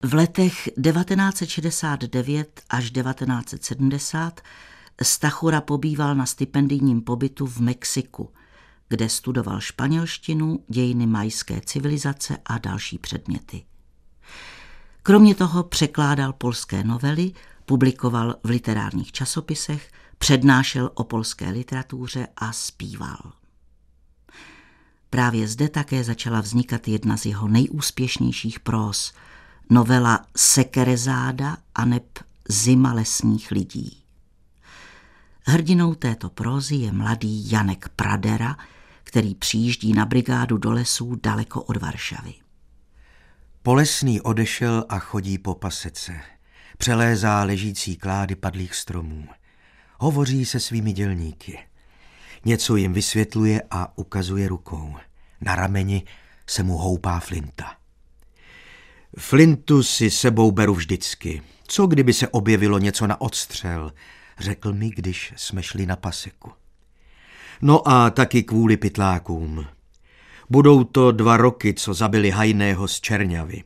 V letech 1969 až 1970 Stachura pobýval na stipendijním pobytu v Mexiku, kde studoval španělštinu, dějiny mayské civilizace a další předměty. Kromě toho překládal polské novely, publikoval v literárních časopisech, přednášel o polské literatuře a zpíval. Právě zde také začala vznikat jedna z jeho nejúspěšnějších próz, novela Sekerezáda aneb Zima lesních lidí. Hrdinou této prózy je mladý Janek Pradera, který přijíždí na brigádu do lesů daleko od Varšavy. Polesný odešel a chodí po pasece. Přelézá ležící klády padlých stromů. Hovoří se svými dělníky. Něco jim vysvětluje a ukazuje rukou. Na rameni se mu houpá flinta. Flintu si sebou beru vždycky. Co kdyby se objevilo něco na odstřel, řekl mi, když jsme šli na paseku. No a taky kvůli pytlákům. Budou to 2 roky, co zabili Hajného z Čerňavy.